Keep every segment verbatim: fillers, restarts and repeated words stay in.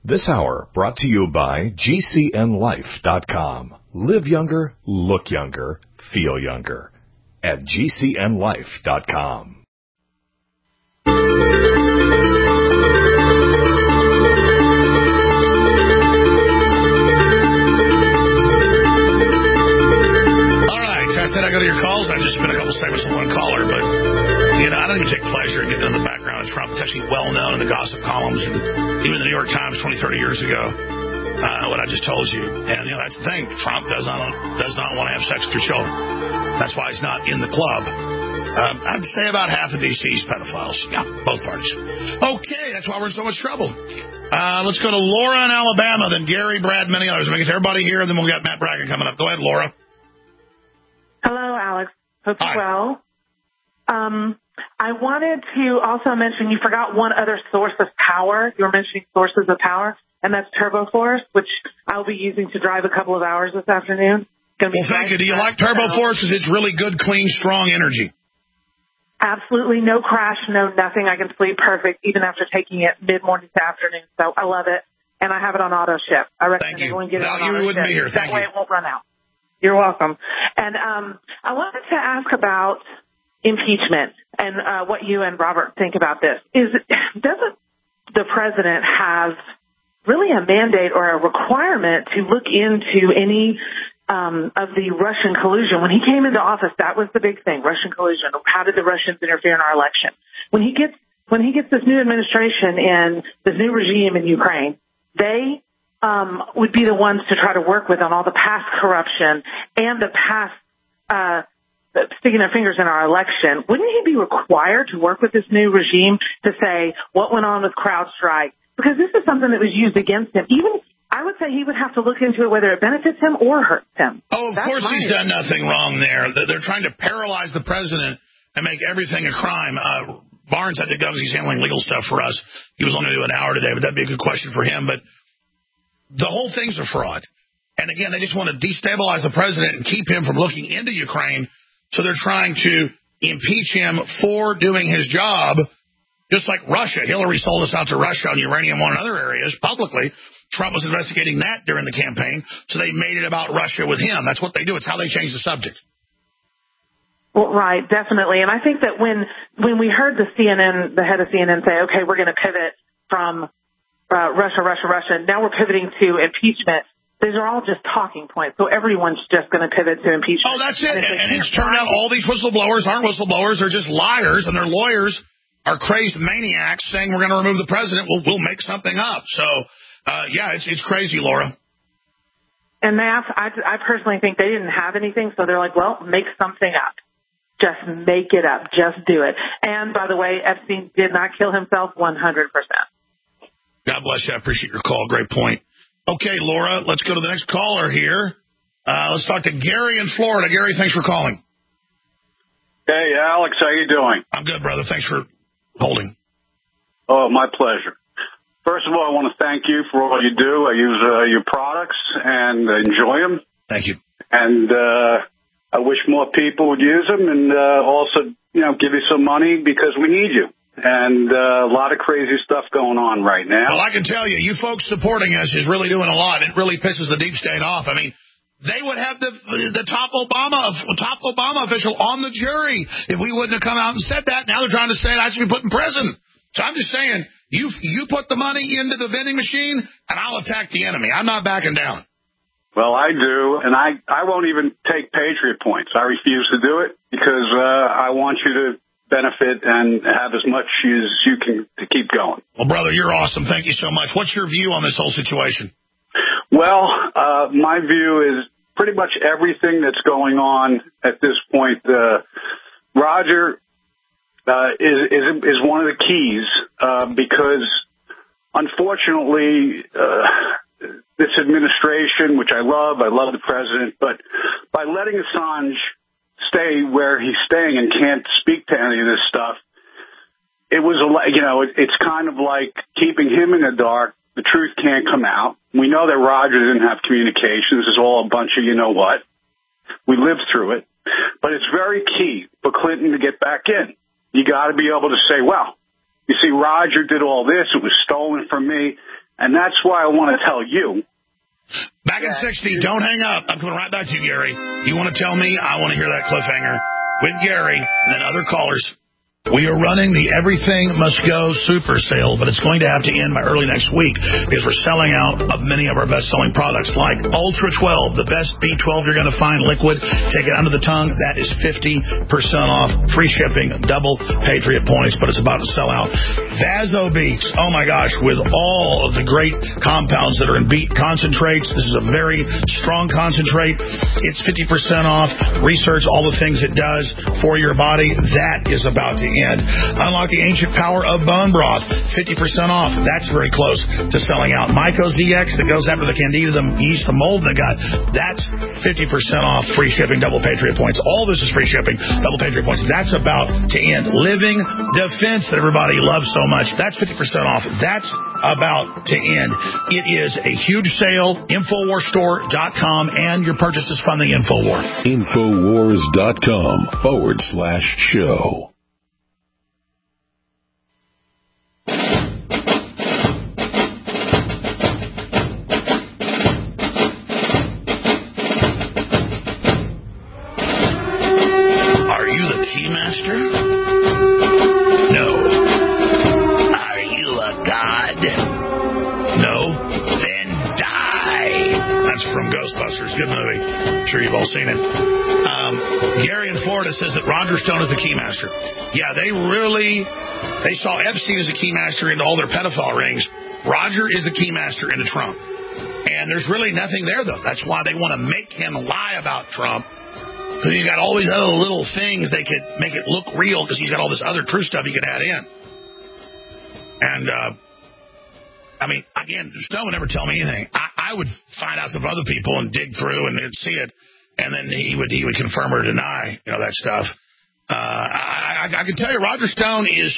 This hour brought to you by G C N life dot com. Live younger, look younger, feel younger at G C N life dot com. I go to your calls. I just spent a couple segments with one caller, but you know, I don't even take pleasure in getting in the background of Trump. It's actually well known in the gossip columns and even the New York Times twenty, thirty years ago. Uh, what I just told you, and you know, that's the thing. Trump does not does not want to have sex with your children. That's why he's not in the club. Um, I'd say about half of D C's pedophiles. Yeah, both parties. Okay, that's why we're in so much trouble. Uh, let's go to Laura in Alabama, then Gary, Brad, many others. We'll get to everybody here, and then we'll get Matt Bracken coming up. Go ahead, Laura. Hello, Alex. Hope you're well. Um, I wanted to also mention you forgot one other source of power. You were mentioning sources of power, and that's TurboForce, which I'll be using to drive a couple of hours this afternoon. Well, thank you. Do you like TurboForce? Because it's really good, clean, strong energy. Absolutely no crash, no nothing. I can sleep perfect even after taking it mid-morning to afternoon. So I love it, and I have it on auto ship. I recommend everyone get it on auto ship. Wouldn't be here. Thank that way you. It won't run out. You're welcome. And um, I wanted to ask about impeachment and uh, what you and Robert think about this. Is doesn't the president have really a mandate or a requirement to look into any um, of the Russian collusion? When he came into office, that was the big thing, Russian collusion. How did the Russians interfere in our election? When he gets when he gets this new administration and this new regime in Ukraine, they Um, would be the ones to try to work with on all the past corruption and the past uh, sticking their fingers in our election. Wouldn't he be required to work with this new regime to say what went on with CrowdStrike? Because this is something that was used against him. Even I would say he would have to look into it whether it benefits him or hurts him. Oh, of That's course he's done nothing wrong there. They're trying to paralyze the president and make everything a crime. Uh, Barnes had to go because he's handling legal stuff for us. He was only going to do an hour today, but that'd be a good question for him. But the whole thing's a fraud. And again, they just want to destabilize the president and keep him from looking into Ukraine. So they're trying to impeach him for doing his job, just like Russia. Hillary sold us out to Russia on uranium and other areas publicly. Trump was investigating that during the campaign. So they made it about Russia with him. That's what they do. It's how they change the subject. Well, right, definitely. And I think that when when we heard the C N N, the head of C N N say, okay, we're going to pivot from Uh, Russia, Russia, Russia. Now we're pivoting to impeachment. These are all just talking points. So everyone's just going to pivot to impeachment. Oh, that's it. And, and it's turned out all these whistleblowers aren't whistleblowers. They're just liars, and their lawyers are crazed maniacs saying we're going to remove the president. We'll, we'll make something up. So, uh, yeah, it's it's crazy, Laura. And Matt, I, I personally think they didn't have anything, so they're like, well, make something up. Just make it up. Just do it. And, by the way, Epstein did not kill himself one hundred percent. God bless you. I appreciate your call. Great point. Okay, Laura, let's go to the next caller here. Uh, let's talk to Gary in Florida. Gary, thanks for calling. Hey, Alex, how you doing? I'm good, brother. Thanks for holding. Oh, my pleasure. First of all, I want to thank you for all you do. I use uh, your products and enjoy them. Thank you. And uh, I wish more people would use them and uh, also, you know, give you some money because we need you. And uh, a lot of crazy stuff going on right now. Well, I can tell you, you folks supporting us is really doing a lot. It really pisses the deep state off. I mean, they would have the the top Obama top Obama official on the jury if we wouldn't have come out and said that. Now they're trying to say I should be put in prison. So I'm just saying, you you put the money into the vending machine, and I'll attack the enemy. I'm not backing down. Well, I do, and I, I won't even take Patriot points. I refuse to do it because uh, I want you to benefit and have as much as you can to keep going. Well, brother, you're awesome. Thank you so much. What's your view on this whole situation? Well, uh, my view is pretty much everything that's going on at this point. Uh, Roger uh, is, is is one of the keys uh, because, unfortunately, uh, this administration, which I love, I love the president, but by letting Assange stay where he's staying and can't speak to any of this stuff, it was, a you know, it, it's kind of like keeping him in the dark. The truth can't come out. We know that Roger didn't have communications. It's all a bunch of you know what. We lived through it. But it's very key for Clinton to get back in. You got to be able to say, well, you see, Roger did all this. It was stolen from me. And that's why I want to tell you. Back in sixty, don't hang up. I'm coming right back to you, Gary. You want to tell me? I want to hear that cliffhanger with Gary and then other callers. We are running the Everything Must Go super sale, but it's going to have to end by early next week because we're selling out of many of our best-selling products like Ultra twelve, the best B twelve you're going to find liquid. Take it under the tongue. That is fifty percent off, free shipping, double Patriot points, but it's about to sell out. Vasobeats, oh my gosh, with all of the great compounds that are in beet concentrates. This is a very strong concentrate. It's fifty percent off. Research all the things it does for your body. That is about to end. Unlock the ancient power of bone broth, fifty percent off. That's very close to selling out. Myco Z X that goes after the candida, the yeast, the mold in the gut. That's fifty percent off, free shipping, double Patriot points. All this is free shipping, double Patriot points. That's about to end. Living Defense that everybody loves so much. That's fifty percent off. That's about to end. It is a huge sale. Infowars Store dot com, and your purchases fund the Infowar. Infowars dot com forward slash show. Master? No. Are you a god? No? Then die. That's from Ghostbusters. Good movie. I'm sure you've all seen it. Um, Gary in Florida says that Roger Stone is the keymaster. Yeah, they really, they saw Epstein as a keymaster into all their pedophile rings. Roger is the keymaster into Trump. And there's really nothing there, though. That's why they want to make him lie about Trump. Because he's got all these other little things they could make it look real because he's got all this other true stuff he could add in. And, uh, I mean, again, Stone would never tell me anything. I, I would find out some other people and dig through and see it, and then he would he would confirm or deny, you know, that stuff. Uh, I, I, I can tell you Roger Stone is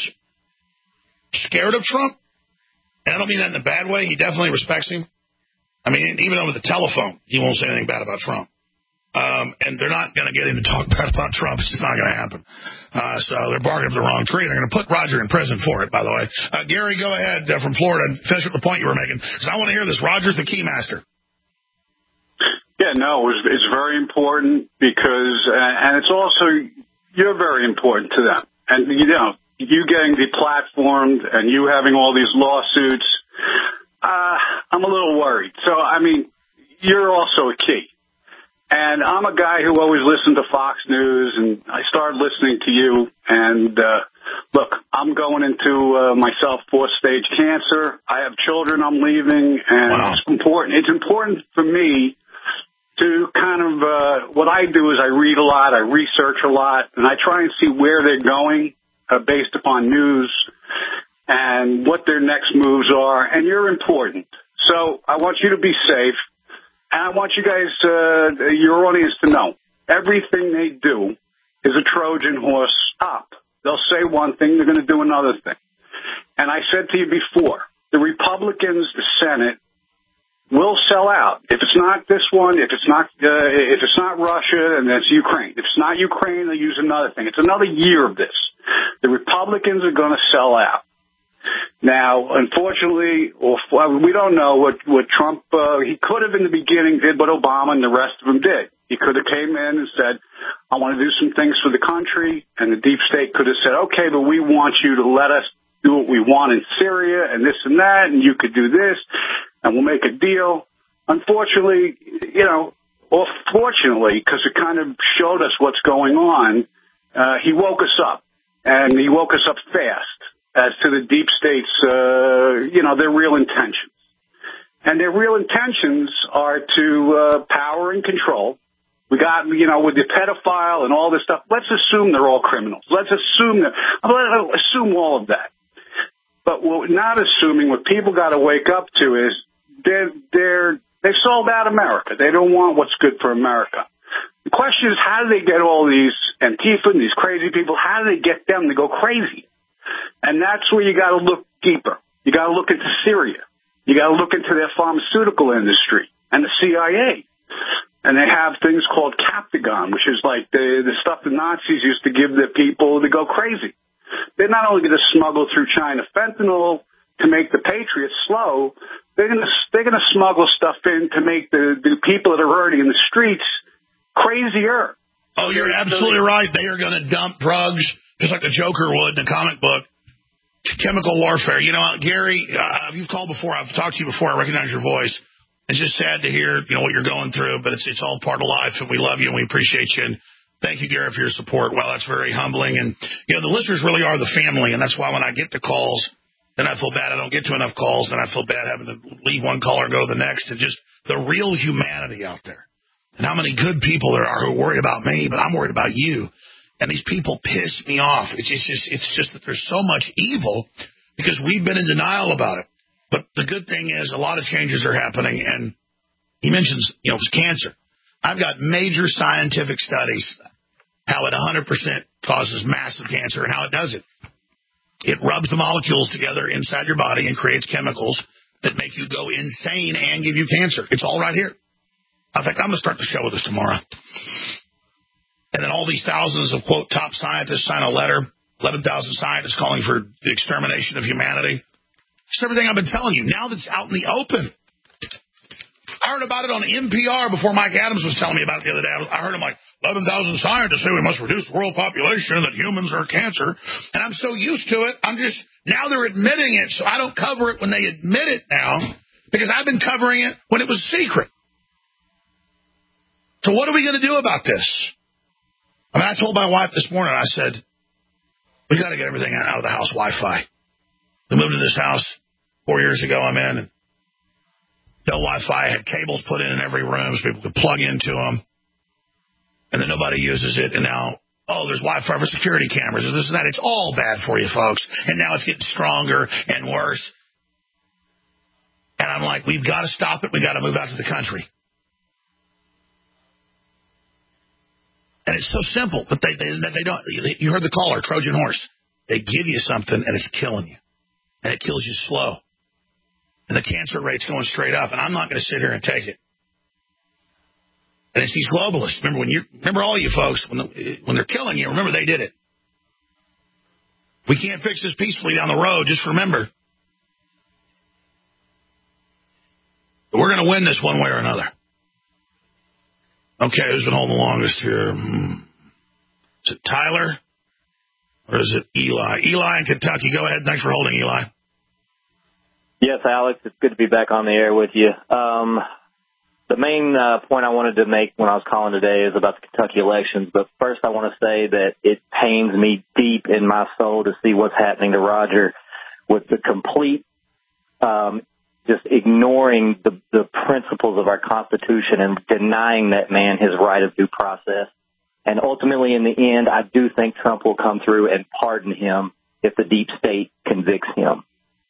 scared of Trump, and I don't mean that in a bad way. He definitely respects him. I mean, even over the telephone, he won't say anything bad about Trump. Um, and they're not going to get him to talk bad about Trump. It's just not going to happen. Uh, so they're bargaining up the wrong tree. They're going to put Roger in prison for it, by the way. Uh, Gary, go ahead uh, from Florida and finish up the point you were making, because I want to hear this. Roger's the keymaster. Yeah, no, it's, it's very important because, uh, and it's also, you're very important to them. And, you know, you getting deplatformed and you having all these lawsuits, uh, I'm a little worried. So, I mean, you're also a key. And I'm a guy who always listened to Fox News, and I started listening to you. And, uh, look, I'm going into uh, myself fourth-stage cancer. I have children I'm leaving, and wow. it's important. It's important for me to kind of, uh, what I do is I read a lot, I research a lot, and I try and see where they're going uh, based upon news and what their next moves are. And you're important. So I want you to be safe. And I want you guys, uh, your audience, to know everything they do is a Trojan horse up. They'll say one thing, they're going to do another thing. And I said to you before, the Republicans, the Senate, will sell out. If it's not this one, if it's not, uh, if it's not Russia, then it's Ukraine. If it's not Ukraine, they'll use another thing. It's another year of this. The Republicans are going to sell out. Now, unfortunately, or we don't know what, what Trump, uh, he could have in the beginning did what Obama and the rest of them did. He could have came in and said, I want to do some things for the country. And the deep state could have said, okay, but we want you to let us do what we want in Syria and this and that, and you could do this, and we'll make a deal. Unfortunately, you know, or fortunately, because it kind of showed us what's going on, uh, he woke us up, and he woke us up fast as to the deep state's, uh, you know, their real intentions. And their real intentions are to uh, power and control. We got, you know, with the pedophile and all this stuff, let's assume they're all criminals. Let's assume that, let's assume all of that. But what we're not assuming, what people got to wake up to is they're, they're, they've sold out America. They don't want what's good for America. The question is, how do they get all these Antifa and these crazy people, how do they get them to go crazy? And that's where you got to look deeper. You got to look into Syria. You got to look into their pharmaceutical industry and the C I A. And they have things called Captagon, which is like the, the stuff the Nazis used to give the people to go crazy. They're not only going to smuggle through China fentanyl, to make the Patriots slow, they're going to they're going to smuggle stuff in to make the, the people that are already in the streets crazier. Oh, you're absolutely right. They are going to dump drugs just like the Joker would in the comic book. Chemical warfare. You know, Gary, uh, you've called before. I've talked to you before. I recognize your voice. It's just sad to hear, you know, what you're going through, but it's it's all part of life, and we love you and we appreciate you. And thank you, Gary, for your support. Well, that's very humbling. And, you know, the listeners really are the family, and that's why when I get the calls, then I feel bad I don't get to enough calls, and I feel bad having to leave one caller and go to the next, and just the real humanity out there. And how many good people there are who worry about me, but I'm worried about you. And these people piss me off. It's just, it's just that there's so much evil because we've been in denial about it. But the good thing is a lot of changes are happening. And he mentions, you know, cancer. I've got major scientific studies how it one hundred percent causes massive cancer and how it does it. It rubs the molecules together inside your body and creates chemicals that make you go insane and give you cancer. It's all right here. In fact, I'm going to start the show with this tomorrow. And then all these thousands of, quote, top scientists sign a letter, eleven thousand scientists calling for the extermination of humanity. It's everything I've been telling you. Now that's out in the open. I heard about it on N P R before Mike Adams was telling me about it the other day. I heard him like, eleven thousand scientists say we must reduce the world population and that humans are cancer. And I'm so used to it, I'm just, now they're admitting it, so I don't cover it when they admit it now because I've been covering it when it was secret. So what are we going to do about this? I mean, I told my wife this morning, I said, we got to get everything out of the house Wi-Fi. We moved to this house four years ago. I'm in, and no Wi-Fi. I had cables put in in every room so people could plug into them. And then nobody uses it. And now, oh, there's Wi-Fi for security cameras. There's this and that. It's all bad for you, folks. And now it's getting stronger and worse. And I'm like, we've got to stop it. We've got to move out to the country. And it's so simple, but they, they they don't. You heard the caller, Trojan horse. They give you something, and it's killing you. And it kills you slow. And the cancer rate's going straight up, and I'm not going to sit here and take it. And it's these globalists. Remember when you remember all you folks, when, the, when they're killing you, remember they did it. We can't fix this peacefully down the road. Just remember. But we're going to win this one way or another. Okay, who's been holding the longest here? Hmm. Is it Tyler? Or is it Eli? Eli in Kentucky. Go ahead. Thanks for holding, Eli. Yes, Alex. It's good to be back on the air with you. Um, the main uh, point I wanted to make when I was calling today is about the Kentucky elections. But first I want to say that it pains me deep in my soul to see what's happening to Roger with the complete um just ignoring the, the principles of our Constitution and denying that man his right of due process. And ultimately, in the end, I do think Trump will come through and pardon him if the deep state convicts him.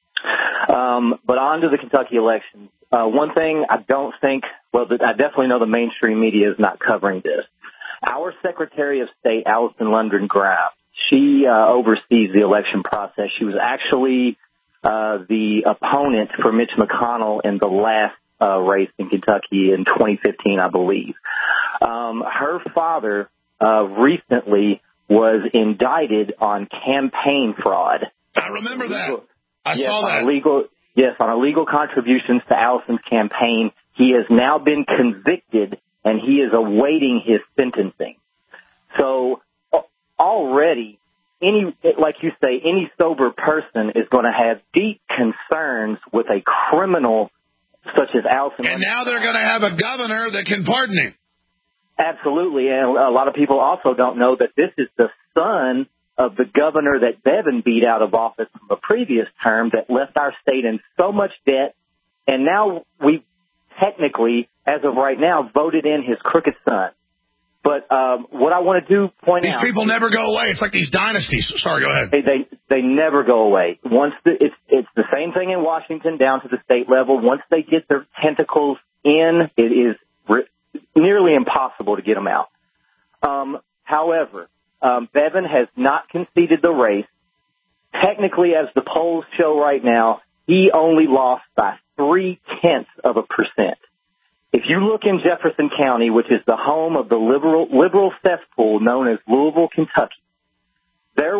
Um, but on to the Kentucky elections. Uh, one thing I don't think, well, I definitely know the mainstream media is not covering this. Our Secretary of State, Alison Lundgren Graf, she uh, oversees the election process. She was actually Uh, the opponent for Mitch McConnell in the last uh, race in Kentucky in twenty fifteen, I believe. Um, her father uh, recently was indicted on campaign fraud. I remember that. I yes, saw that. On illegal, yes, on illegal contributions to Allison's campaign. He has now been convicted, and he is awaiting his sentencing. So already, Any, like you say, any sober person is going to have deep concerns with a criminal such as Allison. And now they're going to have a governor that can pardon him. Absolutely. And a lot of people also don't know that this is the son of the governor that Bevin beat out of office from the previous term that left our state in so much debt. And now we technically, as of right now, voted in his crooked son. But um, what I want to do point these out, these people never go away. It's like these dynasties. Sorry, go ahead. They they, they never go away. Once the, it's it's the same thing in Washington down to the state level. Once they get their tentacles in, it is re- nearly impossible to get them out. Um, however, um, Bevin has not conceded the race. Technically, as the polls show right now, he only lost by three tenths of a percent. If you look in Jefferson County, which is the home of the liberal liberal cesspool known as Louisville, Kentucky, there were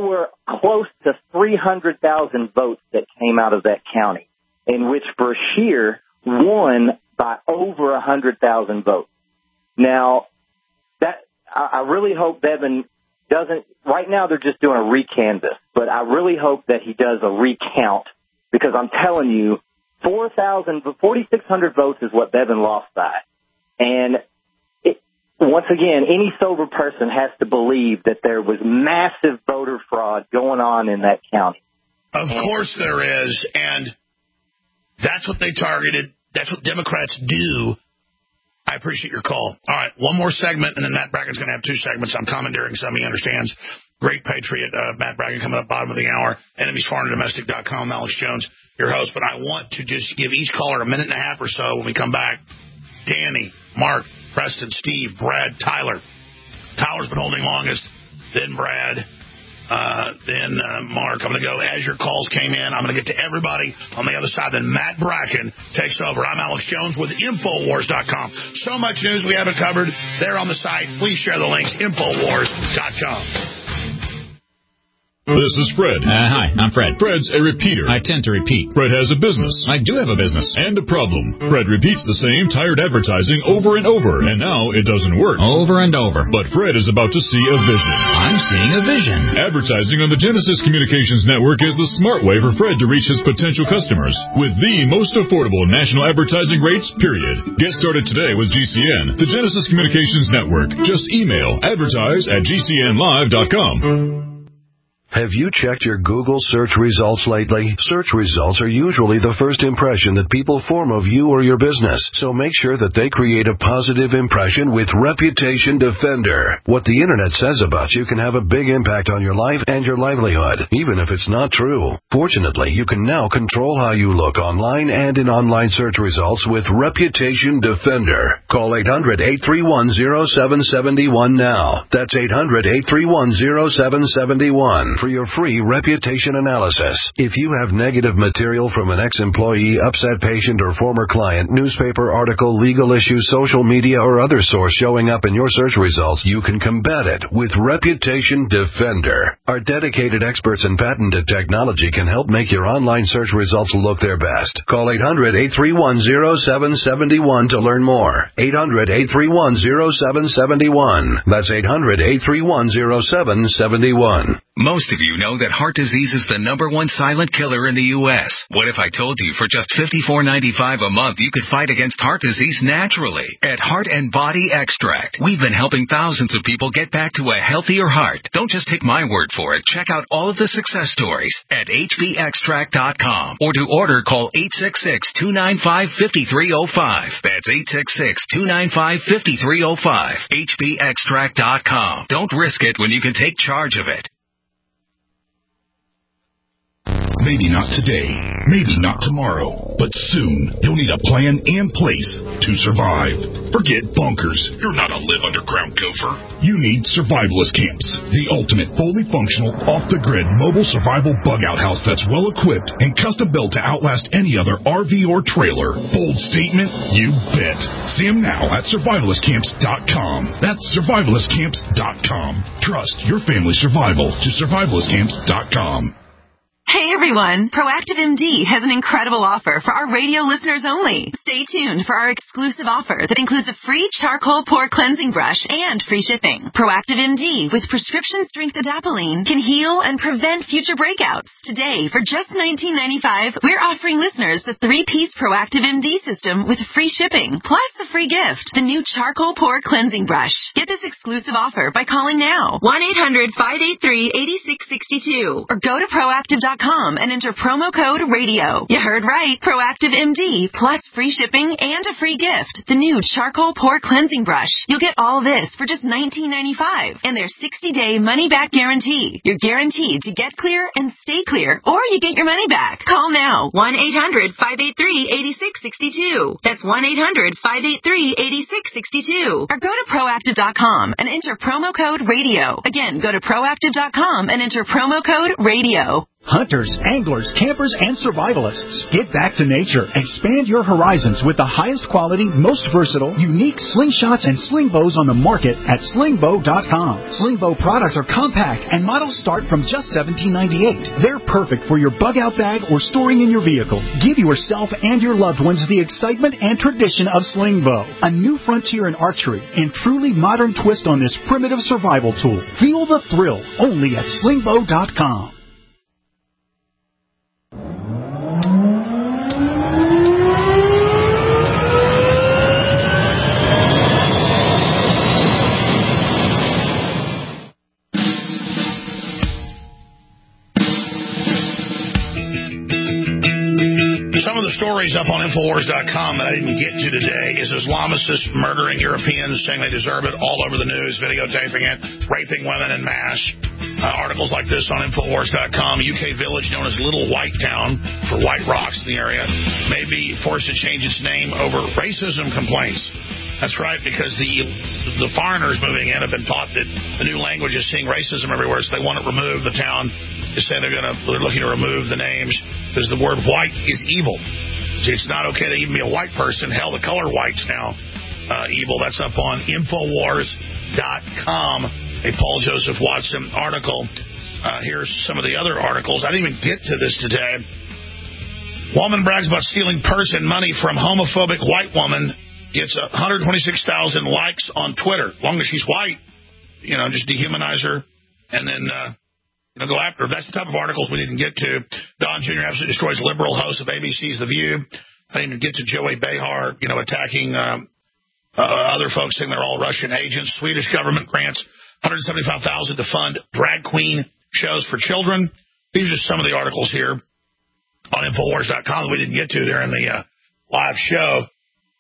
close to three hundred thousand votes that came out of that county, in which Brashear won by over one hundred thousand votes. Now, that I really hope Bevin doesn't, right now they're just doing a recanvass, but I really hope that he does a recount, because I'm telling you, four thousand, forty-six hundred votes is what Bevin lost by. And it, once again, any sober person has to believe that there was massive voter fraud going on in that county. Of and, course there is, and that's what they targeted. That's what Democrats do. I appreciate your call. All right, one more segment, and then Matt Bracken's going to have two segments. I'm commandeering some. He understands. Great Patriot, uh, Matt Bracken, coming up bottom of the hour. enemies foreign and domestic dot com. Alex Jones, your host. But I want to just give each caller a minute and a half or so when we come back. Danny, Mark, Preston, Steve, Brad, Tyler. Tyler's been holding longest, then Brad. Uh, then uh, Mark. I'm going to go as your calls came in. I'm going to get to everybody on the other side. Then Matt Bracken takes over. I'm Alex Jones with Infowars dot com. So much news we haven't covered there on the site. Please share the links. Infowars dot com. This is Fred. Uh, hi, I'm Fred. Fred's a repeater. I tend to repeat. Fred has a business. I do have a business. And a problem. Fred repeats the same tired advertising over and over, and now it doesn't work. Over and over. But Fred is about to see a vision. I'm seeing a vision. Advertising on the Genesis Communications Network is the smart way for Fred to reach his potential customers with the most affordable national advertising rates, period. Get started today with G C N, the Genesis Communications Network. Just email advertise at G C N live dot com. Have you checked your Google search results lately? Search results are usually the first impression that people form of you or your business, so make sure that they create a positive impression with Reputation Defender. What the internet says about you can have a big impact on your life and your livelihood, even if it's not true. Fortunately, you can now control how you look online and in online search results with Reputation Defender. Call eight hundred, eight three one, zero seven seven one now. That's eight hundred, eight three one, zero seven seven one. For your free reputation analysis. If you have negative material from an ex-employee, upset patient, or former client, newspaper article, legal issue, social media, or other source showing up in your search results, you can combat it with Reputation Defender. Our dedicated experts in patented technology can help make your online search results look their best. Call eight hundred, eight three one, zero seven seven one to learn more. eight hundred, eight three one, zero seven seven one. That's eight hundred, eight three one, zero seven seven one. Most of you know that heart disease is the number one silent killer in the U S What if I told you for just fifty-four ninety-five a month you could fight against heart disease naturally? At Heart and Body Extract, we've been helping thousands of people get back to a healthier heart. Don't just take my word for it. Check out all of the success stories at H B extract dot com, or to order, call eight six six, two nine five, five three zero five. That's eight six six, two nine five, five three zero five. H B extract dot com. Don't risk it when you can take charge of it. Maybe not today, maybe not tomorrow, but soon you'll need a plan and place to survive. Forget bunkers. You're not a live underground gopher. You need survivalist camps, the ultimate fully functional, off-the-grid mobile survival bug-out house that's well-equipped and custom-built to outlast any other R V or trailer. Bold statement? You bet. See them now at survivalist camps dot com. That's survivalist camps dot com. Trust your family's survival to survivalist camps dot com. Hey everyone, Proactive M D has an incredible offer for our radio listeners only. Stay tuned for our exclusive offer that includes a free charcoal pore cleansing brush and free shipping. Proactive M D with prescription strength adapalene can heal and prevent future breakouts. Today, for just nineteen ninety-five dollars, we're offering listeners the three-piece Proactive M D system with free shipping, plus a free gift, the new charcoal pore cleansing brush. Get this exclusive offer by calling now, one eight hundred, five eight three, eight six six two, or go to proactive dot com and enter promo code radio. You heard right. Proactive M D plus free shipping and a free gift. The new charcoal pore cleansing brush. You'll get all this for just nineteen ninety-five dollars and their sixty-day money-back guarantee. You're guaranteed to get clear and stay clear, or you get your money back. Call now. one eight hundred, five eight three, eight six six two. That's one eight hundred, five eight three, eight six six two. Or go to proactive dot com and enter promo code radio. Again, go to proactive dot com and enter promo code radio. Hunters, anglers, campers, and survivalists, get back to nature. Expand your horizons with the highest quality, most versatile, unique slingshots and sling bows on the market at sling bow dot com. Sling bow products are compact and models start from just seventeen ninety-eight. They're perfect for your bug out bag or storing in your vehicle. Give yourself and your loved ones the excitement and tradition of sling bow, a new frontier in archery and truly modern twist on this primitive survival tool. Feel the thrill only at sling bow dot com. Some of the stories up on Infowars dot com that I didn't get to today is Islamicists murdering Europeans, saying they deserve it, all over the news, videotaping it, raping women en masse. Uh, articles like this on Infowars dot com. U K village known as Little White Town for white rocks in the area may be forced to change its name over racism complaints. That's right, because the the foreigners moving in have been taught that the new language is seeing racism everywhere, so they want to remove the town. They say they're going to they're looking to remove the names because the word white is evil. See, it's not okay to even be a white person. Hell, the color white's now uh, evil. That's up on Infowars dot com. A Paul Joseph Watson article. Uh, here's some of the other articles. I didn't even get to this today. Woman brags about stealing purse and money from homophobic white woman. Gets one hundred twenty-six thousand likes on Twitter. As long as she's white, you know, just dehumanize her and then, uh, you know, go after her. That's the type of articles we didn't get to. Don Junior absolutely destroys liberal host of A B C's The View. I didn't even get to Joey Behar, you know, attacking um, uh, other folks saying they're all Russian agents. Swedish government grants one hundred seventy-five thousand dollars to fund drag queen shows for children. These are just some of the articles here on Infowars dot com that we didn't get to during the uh, live show.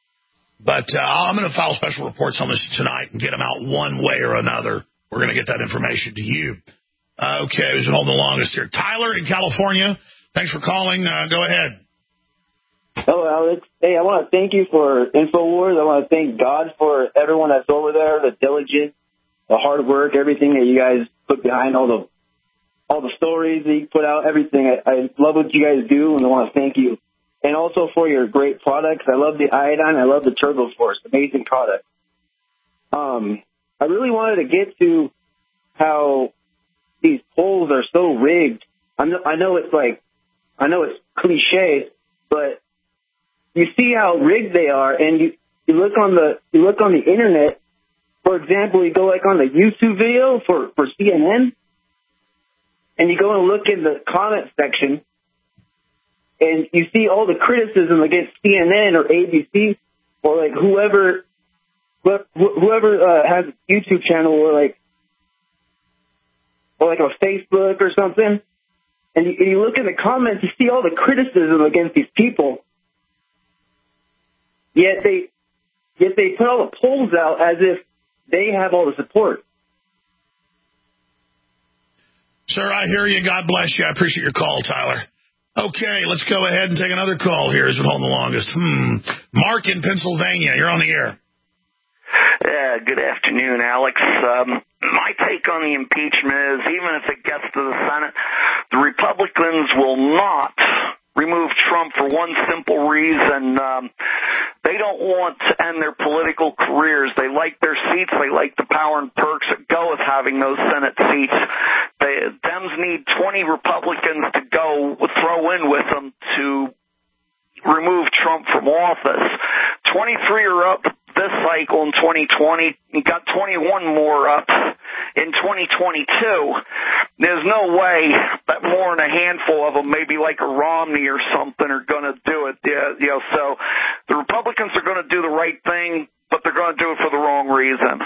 But uh, I'm going to file special reports on this tonight and get them out one way or another. We're going to get that information to you. Uh, okay, who's been holding the longest here? Tyler in California. Thanks for calling. Uh, go ahead. Hello, Alex. Hey, I want to thank you for InfoWars. I want to thank God for everyone that's over there, the diligence, the hard work, everything that you guys put behind all the all the stories that you put out, everything. I, I love what you guys do, and I want to thank you. And also for your great products. I love the iodine. I love the Turbo Force. Amazing product. Um, I really wanted to get to how these polls are so rigged. I know, I know it's like, I know it's cliche, but you see how rigged they are, and you, you look on the you look on the internet. For example, you go like on the YouTube video for for C N N, and you go and look in the comment section. And you see all the criticism against C N N or A B C or like whoever, whoever uh, has a YouTube channel or like, or like a Facebook or something. And you, and you look in the comments, you see all the criticism against these people. Yet they, yet they put all the polls out as if they have all the support. Sir, I hear you. God bless you. I appreciate your call, Tyler. Okay, let's go ahead and take another call here. Who's been holding the longest? Hmm. Mark in Pennsylvania. You're on the air. Yeah, good afternoon, Alex. Um, my take on the impeachment is even if it gets to the Senate, the Republicans will not remove Trump for one simple reason. Um, they don't want to end their political careers. They like their seats. They like the power and perks that go with having those Senate seats. They, Dems need twenty Republicans to go throw in with them to remove Trump from office. twenty-three are up this cycle in twenty twenty. You got twenty-one more up in twenty twenty-two. There's no way that more than a handful of them, maybe like a Romney or something, are going to do it. Yeah, you know, so the Republicans are going to do the right thing, but they're going to do it for the wrong reason.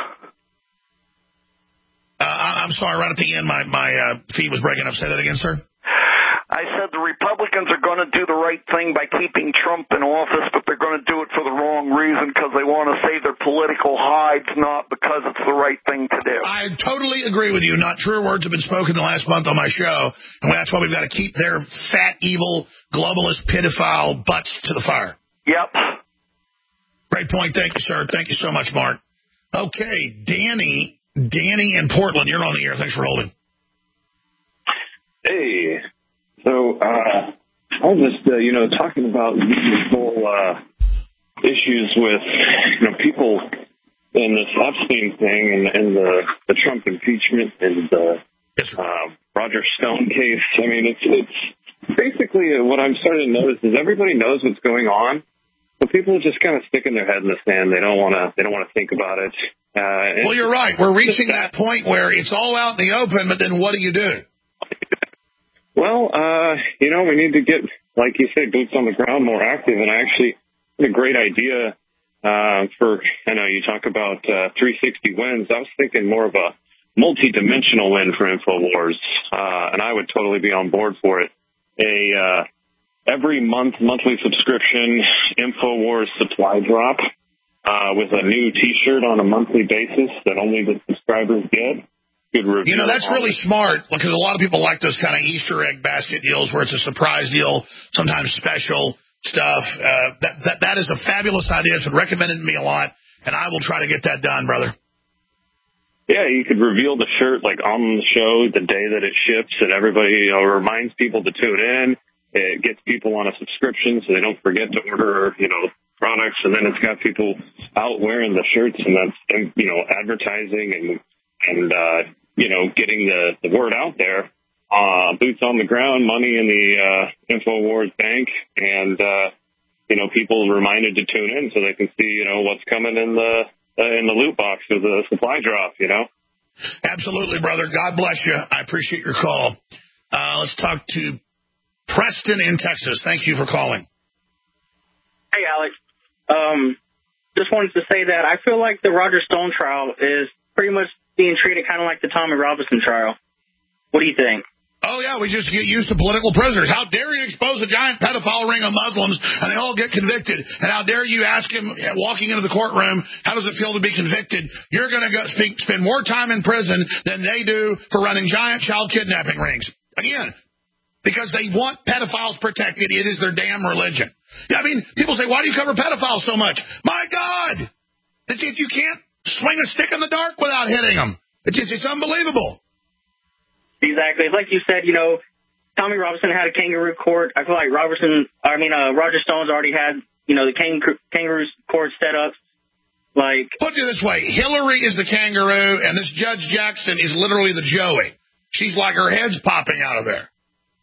Uh, I'm sorry, right at the end, my, my uh, feed was breaking up. Say that again, sir. I said the Republicans are going to do the right thing by keeping Trump in office, but they're going to do it for the wrong reason because they want to save their political hides, not because it's the right thing to do. I totally agree with you. Not truer words have been spoken the last month on my show, and that's why we've got to keep their fat, evil, globalist, pedophile butts to the fire. Yep. Great point. Thank you, sir. Thank you so much, Mark. Okay, Danny, Danny in Portland, you're on the air. Thanks for holding. Hey. So uh, I was just, uh, you know, talking about this whole uh, issues with, you know, people in this Epstein thing and, and the, the Trump impeachment and the uh, Roger Stone case. I mean, it's it's basically what I'm starting to notice is everybody knows what's going on, but people are just kind of sticking their head in the sand. They don't want to. They don't want to think about it. Uh, well, you're right. We're reaching that point where it's all out in the open, but then what do you do? Well, uh, you know, we need to get, like you said, boots on the ground, more active. And I actually had a great idea uh, for. I know you talk about uh, three sixty wins. I was thinking more of a multi-dimensional win for InfoWars, uh, and I would totally be on board for it. A uh, every month, monthly subscription InfoWars supply drop uh, with a new T-shirt on a monthly basis that only the subscribers get. Good review. You know, that's really smart because a lot of people like those kind of Easter egg basket deals where it's a surprise deal, sometimes special stuff. Uh, that, that that is a fabulous idea. It's been recommended to me a lot, and I will try to get that done, brother. Yeah, you could reveal the shirt like on the show the day that it ships, and everybody, you know, reminds people to tune in. It gets people on a subscription so they don't forget to order, you know, products, and then it's got people out wearing the shirts, and that's, you know, advertising and and uh, you know, getting the, the word out there. Uh, boots on the ground, money in the uh, InfoWars bank, and uh, you know, people reminded to tune in so they can see, you know, what's coming in the Uh, in the loot box of the supply drop, you know? Absolutely, brother. God bless you. I appreciate your call. Uh, let's talk to Preston in Texas. Thank you for calling. Hey, Alex. Um, just wanted to say that I feel like the Roger Stone trial is pretty much being treated kind of like the Tommy Robinson trial. What do you think? Oh, yeah, we just get used to political prisoners. How dare you expose a giant pedophile ring of Muslims and they all get convicted? And how dare you ask him, walking into the courtroom, how does it feel to be convicted? You're going to go speak, spend more time in prison than they do for running giant child kidnapping rings. Again, because they want pedophiles protected. It is their damn religion. Yeah, I mean, people say, why do you cover pedophiles so much? My God! If you can't swing a stick in the dark without hitting them. It's, it's, it's unbelievable. Exactly. Like you said, you know, Tommy Robinson had a kangaroo court. I feel like Robertson, I mean, uh, Roger Stone's already had, you know, the kangaroo, kangaroo court set up. Like, put it this way, Hillary is the kangaroo, and this Judge Jackson is literally the Joey. She's like her head's popping out of there.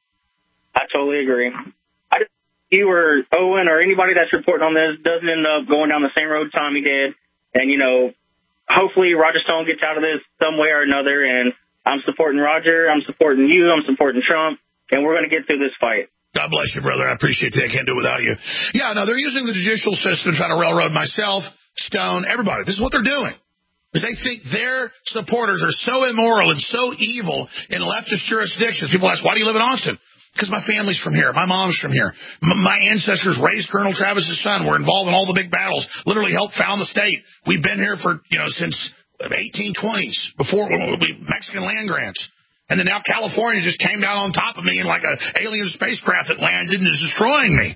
I totally agree. I, you or Owen or anybody that's reporting on this doesn't end up going down the same road Tommy did. And, you know, hopefully Roger Stone gets out of this some way or another, and I'm supporting Roger, I'm supporting you, I'm supporting Trump, and we're going to get through this fight. God bless you, brother. I appreciate that. I can't do it without you. Yeah, no, they're using the judicial system to try to railroad myself, Stone, everybody. This is what they're doing. Because they think their supporters are so immoral and so evil in leftist jurisdictions. People ask, why do you live in Austin? Because my family's from here. My mom's from here. M- my ancestors raised Colonel Travis's son. We're involved in all the big battles. Literally helped found the state. We've been here for, you know, since eighteen twenties, before we, Mexican land grants. And then now California just came down on top of me in like an alien spacecraft that landed and is destroying me.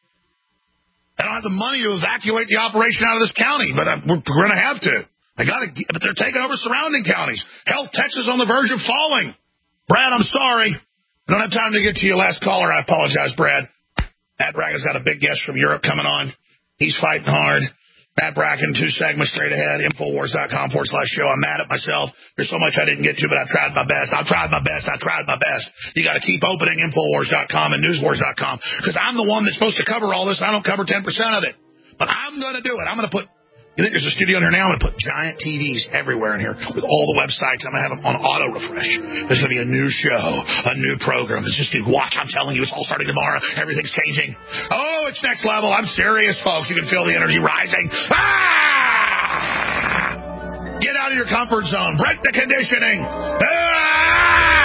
I don't have the money to evacuate the operation out of this county, but I, we're, we're going to have to. I got to, but they're taking over surrounding counties. Hell, Texas on the verge of falling. Brad, I'm sorry. I don't have time to get to your last caller. I apologize, Brad. Matt Braggin's got a big guest from Europe coming on. He's fighting hard. Matt Bracken, two segments straight ahead, Infowars.com forward slash show. I'm mad at myself. There's so much I didn't get to, but I tried my best. I tried my best. I tried my best. You got to keep opening Infowars dot com and Newswars dot com because I'm the one that's supposed to cover all this. I don't cover ten percent of it. But I'm going to do it. I'm going to put, you think there's a studio in here now? I'm going to put giant T Vs everywhere in here with all the websites. I'm going to have them on auto refresh. There's going to be a new show, a new program. It's just, dude, watch. I'm telling you, it's all starting tomorrow. Everything's changing. Oh, it's next level. I'm serious, folks. You can feel the energy rising. Ah! Get out of your comfort zone. Break the conditioning. Ah!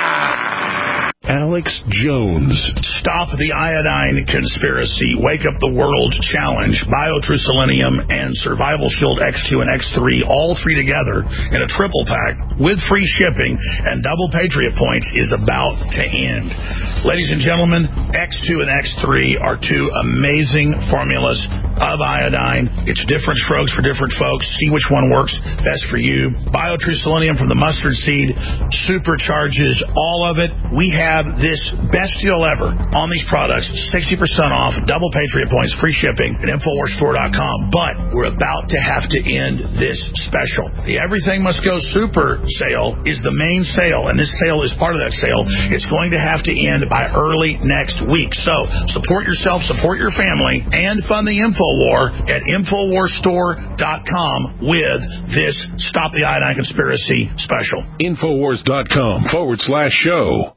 Alex Jones. Stop the iodine conspiracy. Wake up the world challenge. BioTrue Selenium and Survival Shield X two and X three, all three together in a triple pack with free shipping and double Patriot points is about to end. Ladies and gentlemen, X two and X three are two amazing formulas of iodine. It's different strokes for different folks. See which one works best for you. BioTrue Selenium from the mustard seed supercharges all of it. We have this best deal ever on these products, sixty percent off, double Patriot points, free shipping at Infowars Store dot com. But we're about to have to end this special. The Everything Must Go Super sale is the main sale, and this sale is part of that sale. It's going to have to end by early next week. So support yourself, support your family, and fund the InfoWar at Infowars Store dot com with this Stop the Iodine Conspiracy special. Infowars dot com forward slash show.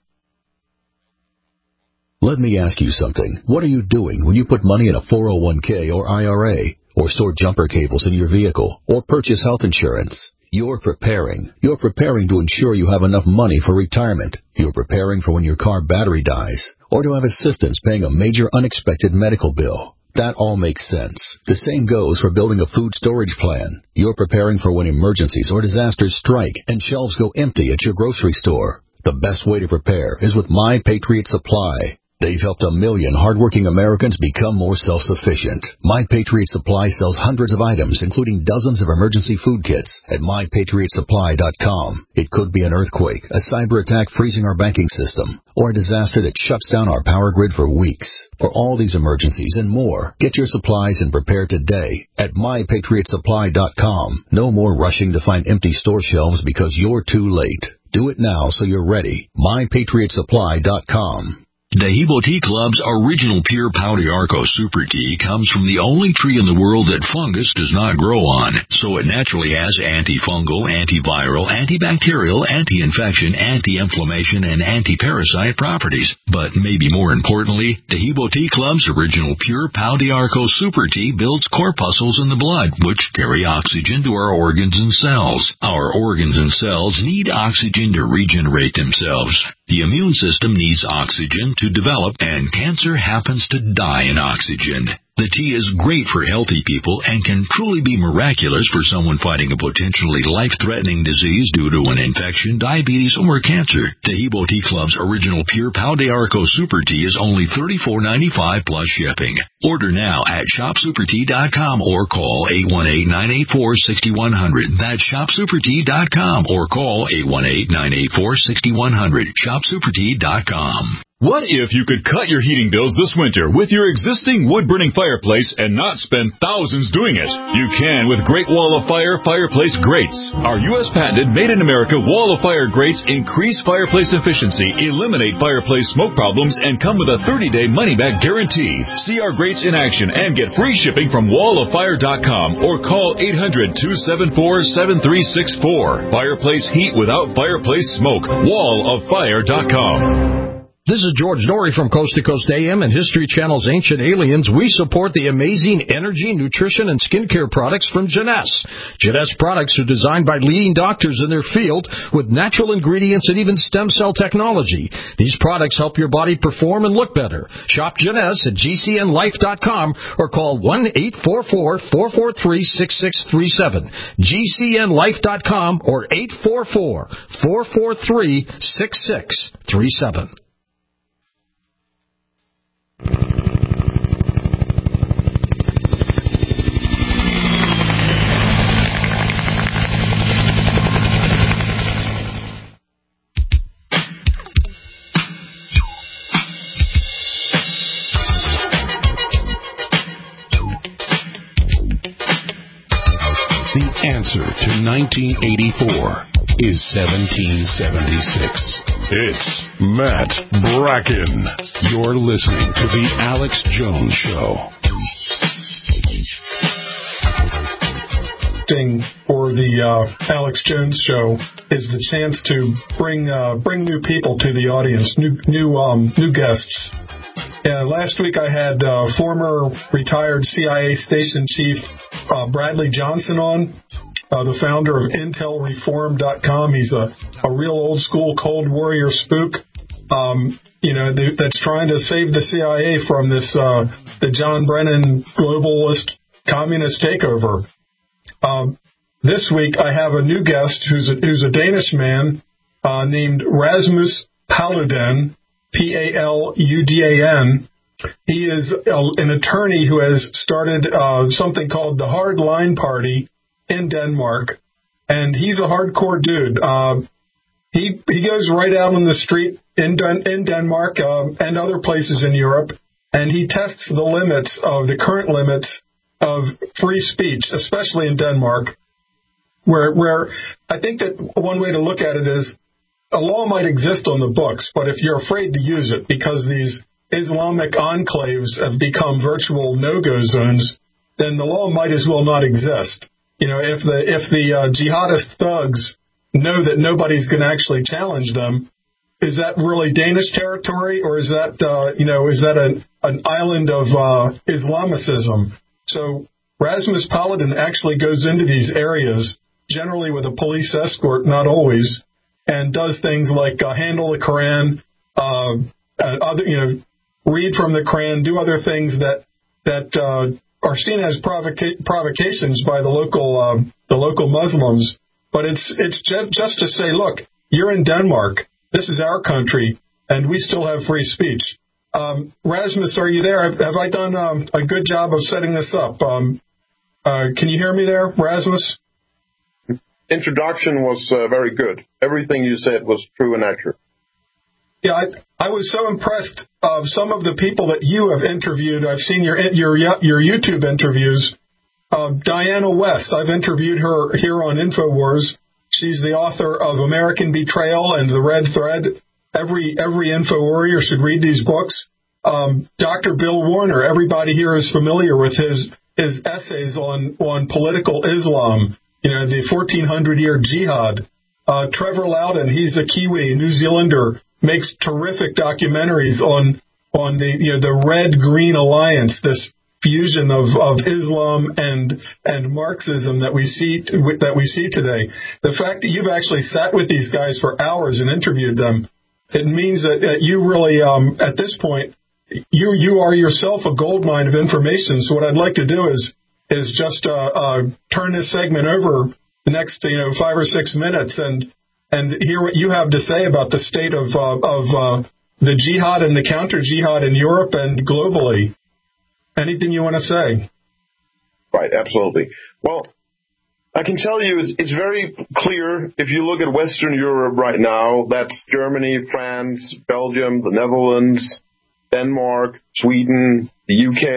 Let me ask you something. What are you doing when you put money in a four oh one k or I R A, or store jumper cables in your vehicle, or purchase health insurance? You're preparing. You're preparing to ensure you have enough money for retirement. You're preparing for when your car battery dies, or to have assistance paying a major unexpected medical bill. That all makes sense. The same goes for building a food storage plan. You're preparing for when emergencies or disasters strike and shelves go empty at your grocery store. The best way to prepare is with My Patriot Supply. They've helped a million hardworking Americans become more self-sufficient. My Patriot Supply sells hundreds of items, including dozens of emergency food kits at My Patriot Supply dot com. It could be an earthquake, a cyber attack freezing our banking system, or a disaster that shuts down our power grid for weeks. For all these emergencies and more, get your supplies and prepare today at My Patriot Supply dot com. No more rushing to find empty store shelves because you're too late. Do it now so you're ready. My Patriot Supply dot com. Dehibo Tea Club's original pure Pau d'Arco Super Tea comes from the only tree in the world that fungus does not grow on, so it naturally has antifungal, antiviral, antibacterial, anti-infection, anti-inflammation, and anti-parasite properties. But maybe more importantly, Dehibo Tea Club's original pure Pau d'Arco Super Tea builds corpuscles in the blood, which carry oxygen to our organs and cells. Our organs and cells need oxygen to regenerate themselves. The immune system needs oxygen to develop, and cancer happens to die in oxygen. The tea is great for healthy people and can truly be miraculous for someone fighting a potentially life-threatening disease due to an infection, diabetes, or cancer. Dehibo Tea Club's original pure Pau d'Arco Super Tea is only thirty-four ninety-five plus shipping. Order now at shop super tea dot com or call eight one eight, nine eight four, six one zero zero. That's shop super tea dot com or call eight one eight, nine eight four, six one zero zero. shop super tea dot com. What if you could cut your heating bills this winter with your existing wood-burning fireplace and not spend thousands doing it? You can with Great Wall of Fire Fireplace Grates. Our U S patented made-in-America Wall of Fire grates increase fireplace efficiency, eliminate fireplace smoke problems, and come with a thirty-day money-back guarantee. See our grates in action and get free shipping from wall of fire dot com or call eight hundred, two seven four, seven three six four. Fireplace heat without fireplace smoke. wall of fire dot com. This is George Norrie from Coast to Coast A M and History Channel's Ancient Aliens. We support the amazing energy, nutrition, and skincare products from Jeunesse. Jeunesse products are designed by leading doctors in their field with natural ingredients and even stem cell technology. These products help your body perform and look better. Shop Jeunesse at G C N life dot com or call one eight four four, four four three, six six three seven. G C N life dot com or eight four four, four four three, six six three seven. The answer to nineteen eighty-four is seventeen seventy-six. It's Matt Bracken. You're listening to The Alex Jones Show. For the uh, Alex Jones Show is the chance to bring uh, bring new people to the audience, new new um, new guests. Uh, last week I had uh, former retired C I A Station Chief uh, Bradley Johnson on, uh, the founder of Intel Reform dot com. He's a, a real old school Cold Warrior spook, um, you know, th- that's trying to save the C I A from this uh, the John Brennan globalist communist takeover. Um, this week I have a new guest who's a, who's a Danish man uh, named Rasmus Paludan. P A L U D A N. He is an attorney who has started uh, something called the Hard Line Party in Denmark, and he's a hardcore dude. Uh, he he goes right out on the street in Den- in Denmark uh, and other places in Europe, and he tests the limits of the current limits of free speech, especially in Denmark, where where I think that one way to look at it is a law might exist on the books, but if you're afraid to use it because these Islamic enclaves have become virtual no-go zones, then the law might as well not exist. You know, if the if the uh, jihadist thugs know that nobody's going to actually challenge them, is that really Danish territory, or is that uh, you know is that an an island of uh, Islamicism? So Rasmus Paludan actually goes into these areas, generally with a police escort, not always, and does things like uh, handle the Quran, uh, uh, other you know. read from the Quran, do other things that that uh, are seen as provoca- provocations by the local uh, the local Muslims. But it's it's just to say, look, you're in Denmark. This is our country, and we still have free speech. Um, Rasmus, are you there? Have, have I done um, a good job of setting this up? Um, uh, can you hear me there, Rasmus? Introduction was uh, very good. Everything you said was true and accurate. Yeah, I, I was so impressed of some of the people that you have interviewed. I've seen your your your YouTube interviews. Uh, Diana West, I've interviewed her here on InfoWars. She's the author of American Betrayal and The Red Thread. Every every InfoWarrior should read these books. Um, Doctor Bill Warner, everybody here is familiar with his his essays on on political Islam. You know, the fourteen hundred year jihad. Uh, Trevor Loudon, he's a Kiwi, New Zealander, makes terrific documentaries on on the you know the red-green alliance, this fusion of, of Islam and and Marxism that we see that we see today. The fact that you've actually sat with these guys for hours and interviewed them, it means that, that you really um, at this point you you are yourself a goldmine of information. So what I'd like to do is is just uh, uh, turn this segment over the next you know five or six minutes and. and hear what you have to say about the state of uh, of uh, the jihad and the counter-jihad in Europe and globally. Anything you want to say? Right, absolutely. Well, I can tell you it's, it's very clear if you look at Western Europe right now, that's Germany, France, Belgium, the Netherlands, Denmark, Sweden, the U K.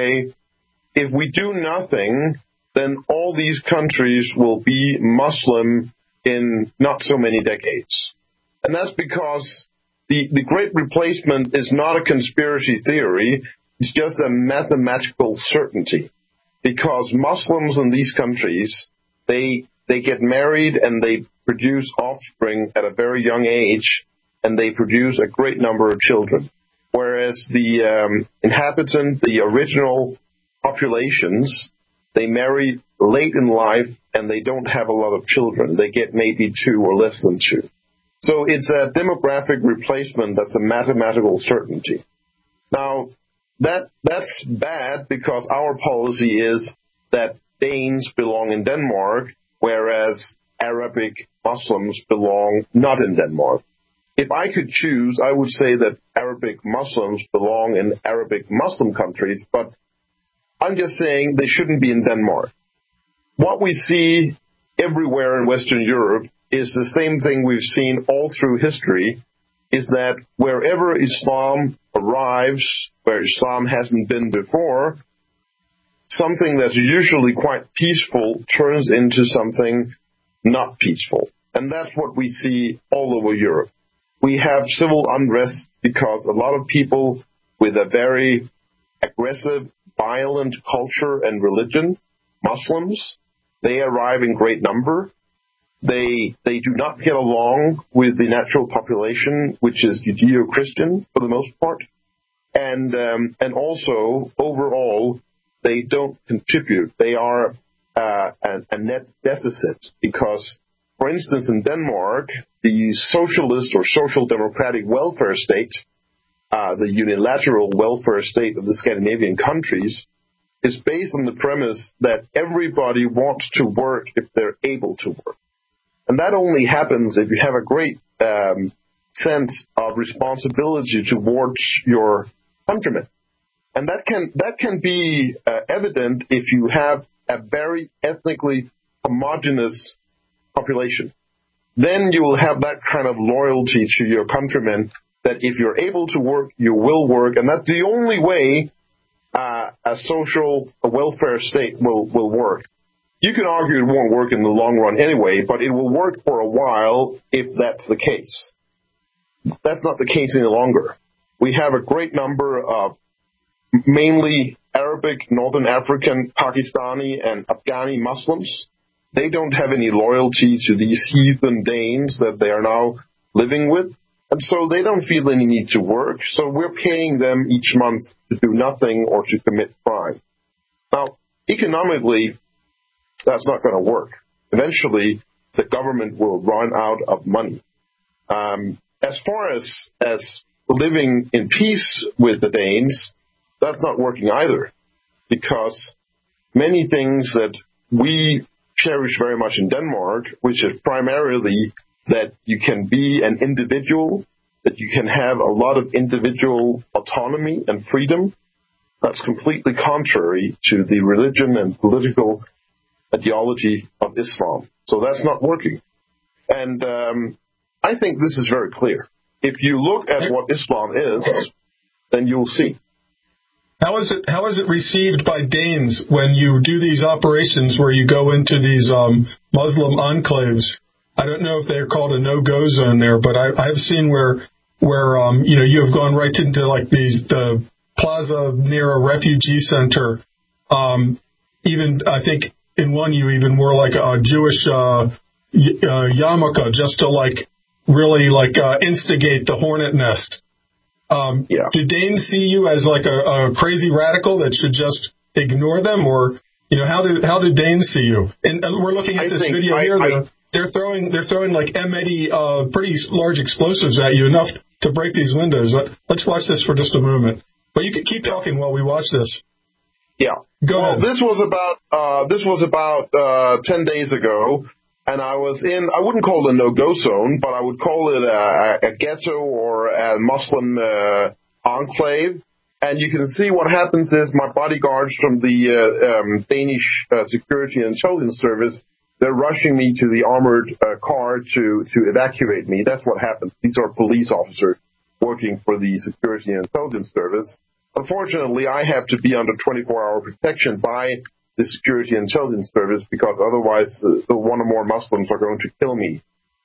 If we do nothing, then all these countries will be Muslim in not so many decades. And that's because the, the Great Replacement is not a conspiracy theory. It's just a mathematical certainty. Because Muslims in these countries, they they get married and they produce offspring at a very young age, and they produce a great number of children. Whereas the um, inhabitant, the original populations, they marry late in life, and they don't have a lot of children. They get maybe two or less than two. So it's a demographic replacement that's a mathematical certainty. Now, that that's bad because our policy is that Danes belong in Denmark, whereas Arabic Muslims belong not in Denmark. If I could choose, I would say that Arabic Muslims belong in Arabic Muslim countries, but I'm just saying they shouldn't be in Denmark. What we see everywhere in Western Europe is the same thing we've seen all through history, is that wherever Islam arrives, where Islam hasn't been before, something that's usually quite peaceful turns into something not peaceful. And that's what we see all over Europe. We have civil unrest because a lot of people with a very aggressive, violent culture and religion, Muslims, they arrive in great number. They they do not get along with the natural population, which is Judeo-Christian for the most part. And um, and also, overall, they don't contribute. They are uh, a, a net deficit because, for instance, in Denmark, the socialist or social democratic welfare state, uh, the unilateral welfare state of the Scandinavian countries, is based on the premise that everybody wants to work if they're able to work. And that only happens if you have a great um, sense of responsibility towards your countrymen. And that can that can be uh, evident if you have a very ethnically homogeneous population. Then you will have that kind of loyalty to your countrymen that if you're able to work, you will work. And that's the only way uh, a social a welfare state will, will work. You can argue it won't work in the long run anyway, but it will work for a while if that's the case. That's not the case any longer. We have a great number of mainly Arabic, Northern African, Pakistani, and Afghani Muslims. They don't have any loyalty to these heathen Danes that they are now living with, and so they don't feel any need to work. So we're paying them each month to do nothing or to commit crime. Now, economically, that's not going to work. Eventually, the government will run out of money. Um, as far as, as living in peace with the Danes, that's not working either, because many things that we cherish very much in Denmark, which is primarily that you can be an individual, that you can have a lot of individual autonomy and freedom, that's completely contrary to the religion and political ideology of Islam. So that's not working. And um, I think this is very clear. If you look at what Islam is, then you'll see. How is it? How is it received by Danes when you do these operations where you go into these um, Muslim enclaves? I don't know if they're called a no-go zone there, but I, I've seen where where um, you know you have gone right into like these the plaza near a refugee center. Um, even I think in one you even wore like a Jewish uh, y- uh, yarmulke just to like really like uh, instigate the hornet nest. Um, yeah. Do Danes see you as like a, a crazy radical that should just ignore them, or you know how do how do Danes see you? And, and we're looking at I this video I, here. I, they're, they're throwing they're throwing like M eighty uh, pretty large explosives at you, enough to break these windows. Let, let's watch this for just a moment. But you can keep talking while we watch this. Yeah. Go well, ahead. this was about uh, this was about uh, ten days ago. And I was in, I wouldn't call it a no-go zone, but I would call it a, a ghetto or a Muslim uh, enclave. And you can see what happens is my bodyguards from the uh, um, Danish uh, Security and Intelligence Service, they're rushing me to the armored uh, car to, to evacuate me. That's what happens. These are police officers working for the Security and Intelligence Service. Unfortunately, I have to be under twenty-four hour protection by the Security and Intelligence Service, because otherwise uh, one or more Muslims are going to kill me.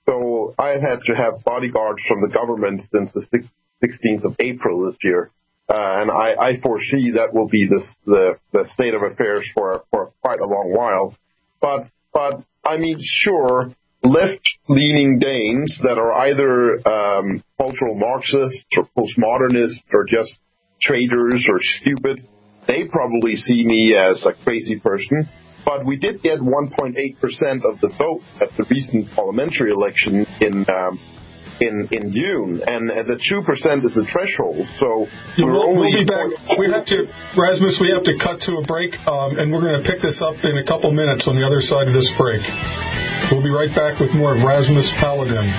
So I've had to have bodyguards from the government since the sixteenth of April this year. Uh, and I, I foresee that will be this, the, the state of affairs for, for quite a long while. But, but I mean, sure, left-leaning Danes that are either um, cultural Marxists or postmodernists or just traitors or stupid, they probably see me as a crazy person, but we did get one point eight percent of the vote at the recent parliamentary election in um, in in June, and uh, the two percent is the threshold. So we're we'll, only. We'll be back. We have to, Rasmus. We have to cut to a break, um, and we're going to pick this up in a couple minutes on the other side of this break. We'll be right back with more of Rasmus Paludan.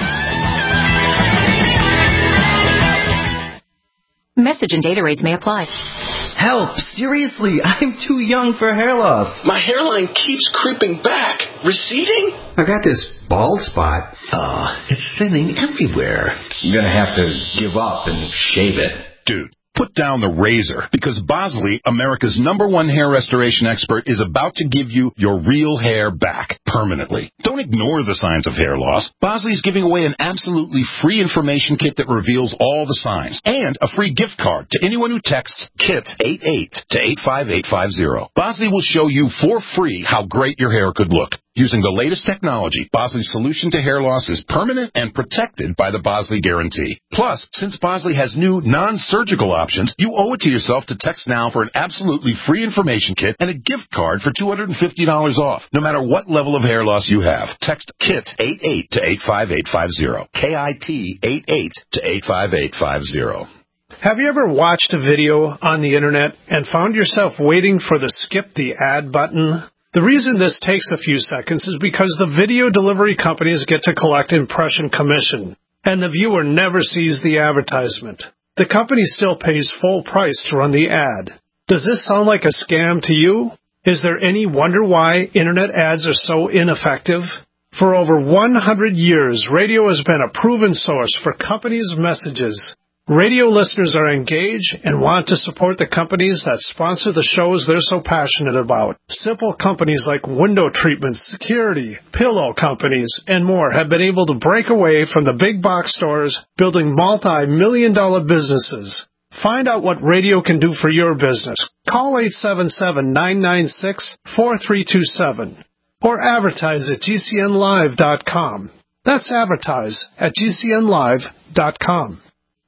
Message and data rates may apply. Help! Seriously, I'm too young for hair loss. My hairline keeps creeping back. Receding? I got this bald spot. Uh, it's thinning everywhere. I'm gonna have to give up and shave it. Dude, put down the razor, because Bosley, America's number one hair restoration expert, is about to give you your real hair back permanently. Don't ignore the signs of hair loss. Bosley is giving away an absolutely free information kit that reveals all the signs, and a free gift card to anyone who texts KIT eighty-eight to eight five eight five zero. Bosley will show you for free how great your hair could look. Using the latest technology, Bosley's solution to hair loss is permanent and protected by the Bosley Guarantee. Plus, since Bosley has new non-surgical options, you owe it to yourself to text now for an absolutely free information kit and a gift card for two hundred fifty dollars off, no matter what level of hair loss you have. Text KIT eighty-eight to eight five eight five zero. K I T eighty-eight to eight five eight five zero. Have you ever watched a video on the internet and found yourself waiting for the skip the ad button? The reason this takes a few seconds is because the video delivery companies get to collect impression commission. and the viewer never sees the advertisement. The company still pays full price to run the ad. Does this sound like a scam to you? Is there any wonder why Internet ads are so ineffective? For over one hundred years, radio has been a proven source for companies' messages. Radio listeners are engaged and want to support the companies that sponsor the shows they're so passionate about. Simple companies like window treatment, security, pillow companies, and more have been able to break away from the big box stores, building multi-million dollar businesses. Find out what radio can do for your business. Call eight seven seven, nine nine six, four three two seven or advertise at G C N live dot com. That's advertise at G C N live dot com.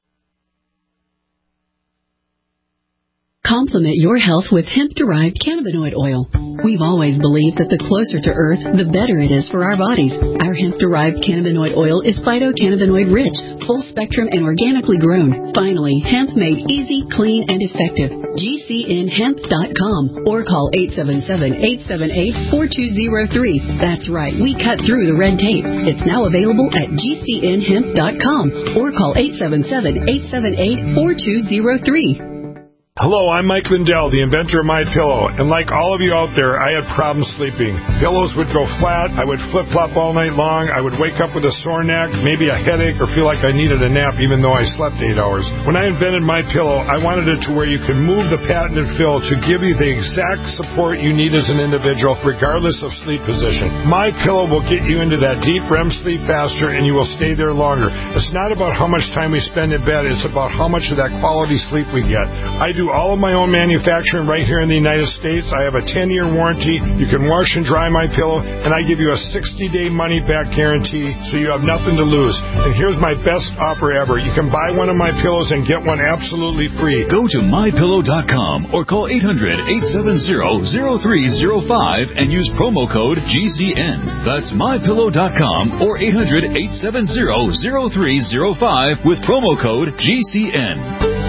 Complement your health with hemp-derived cannabinoid oil. We've always believed that the closer to Earth, the better it is for our bodies. Our hemp-derived cannabinoid oil is phytocannabinoid-rich, full-spectrum, and organically grown. Finally, hemp made easy, clean, and effective. G C N hemp dot com or call eight seven seven, eight seven eight, four two zero three. That's right, we cut through the red tape. It's now available at G C N hemp dot com or call eight seven seven, eight seven eight, four two zero three. Hello, I'm Mike Lindell, the inventor of MyPillow, and like all of you out there, I had problems sleeping. Pillows would go flat, I would flip-flop all night long, I would wake up with a sore neck, maybe a headache, or feel like I needed a nap even though I slept eight hours. When I invented MyPillow, I wanted it to where you could move the patented fill to give you the exact support you need as an individual, regardless of sleep position. MyPillow will get you into that deep R E M sleep faster, and you will stay there longer. It's not about how much time we spend in bed, it's about how much of that quality sleep we get. I do all of my own manufacturing right here in the United States. I have a ten-year warranty. You can wash and dry my pillow, and I give you a sixty-day money-back guarantee, so you have nothing to lose. And here's my best offer ever. You can buy one of my pillows and get one absolutely free. Go to my pillow dot com or call eight hundred, eight seven zero, zero three zero five and use promo code G C N. That's my pillow dot com or eight hundred, eight seven zero, zero three zero five with promo code G C N.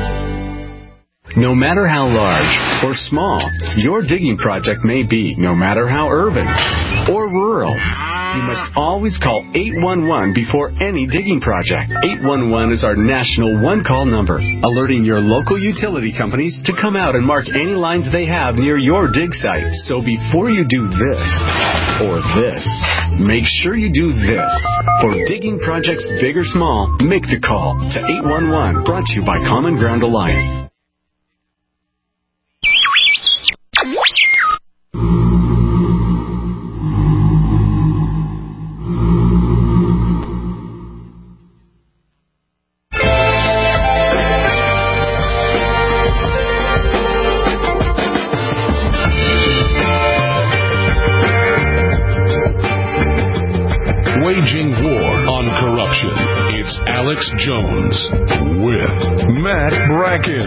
No matter how large or small your digging project may be, no matter how urban or rural, you must always call eight one one before any digging project. eight one one is our national one-call number, alerting your local utility companies to come out and mark any lines they have near your dig site. So before you do this or this, make sure you do this. For digging projects big or small, make the call to eight one one, brought to you by Common Ground Alliance. Waging war on corruption. It's Alex Jones with Matt Bracken.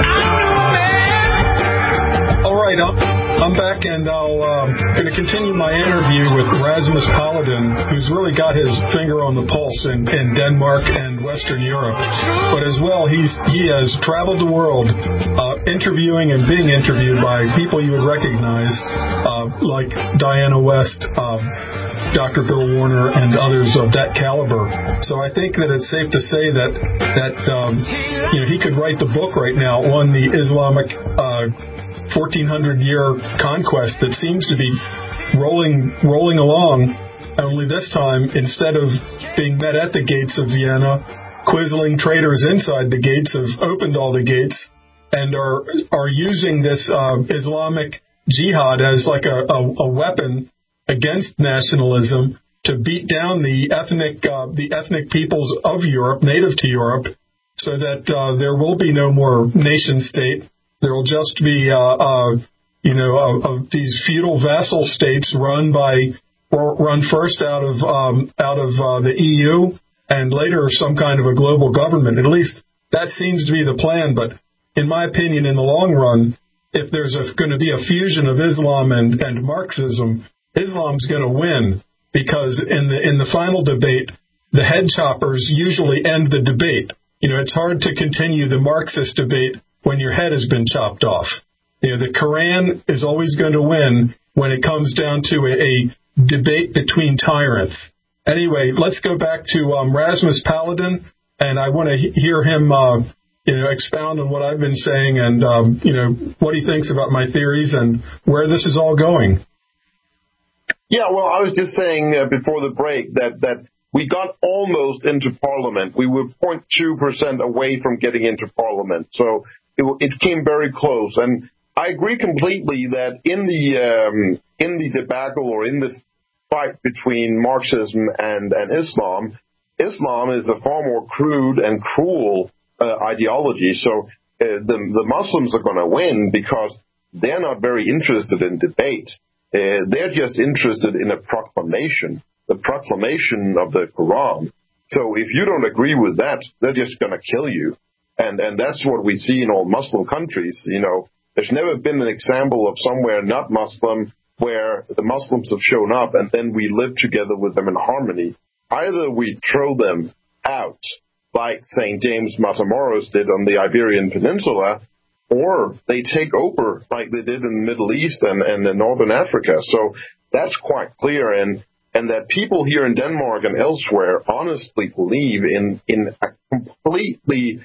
All right, I'm, I'm back, and I'm uh, going to continue my interview with Rasmus Paludan, who's really got his finger on the pulse in, in Denmark and Western Europe. But as well, he's he has traveled the world uh, interviewing and being interviewed by people you would recognize, uh, like Diana West, uh, Doctor Bill Warner, and others of that caliber. So I think that it's safe to say that that um, you know he could write the book right now on the Islamic uh, fourteen hundred year conquest that seems to be rolling rolling along. Only this time, instead of being met at the gates of Vienna, Quisling traitors inside the gates have opened all the gates and are are using this uh, Islamic jihad as like a, a, a weapon against nationalism to beat down the ethnic uh, the ethnic peoples of Europe, native to Europe, so that uh, there will be no more nation state. There will just be, uh, uh, you know, uh, uh, these feudal vassal states run by, or run first out of um, out of uh, the E U and later some kind of a global government. At least that seems to be the plan. But in my opinion, in the long run, if there's a, going to be a fusion of Islam and, and Marxism, Islam's going to win, because in the in the final debate, the head choppers usually end the debate. You know, it's hard to continue the Marxist debate when your head has been chopped off. You know, the Quran is always going to win when it comes down to a, a debate between tyrants. Anyway, let's go back to um, Rasmus Paludan, and I want to he- hear him, uh, you know, expound on what I've been saying and, um, you know, what he thinks about my theories and where this is all going. Yeah, well, I was just saying uh, before the break that, that we got almost into Parliament. We were zero point two percent away from getting into Parliament. So it, it came very close. And I agree completely that in the um, in the debacle or in the fight between Marxism and, and Islam, Islam is a far more crude and cruel uh, ideology. So uh, the, the Muslims are going to win because they're not very interested in debate. Uh, they're just interested in a proclamation, the proclamation of the Quran. So if you don't agree with that, they're just going to kill you. And and that's what we see in all Muslim countries. You know, there's never been an example of somewhere not Muslim where the Muslims have shown up and then we live together with them in harmony. Either we throw them out, like Saint James Matamoros did on the Iberian Peninsula, or they take over like they did in the Middle East and, and in Northern Africa. So that's quite clear. And, and that people here in Denmark and elsewhere honestly believe in, in a completely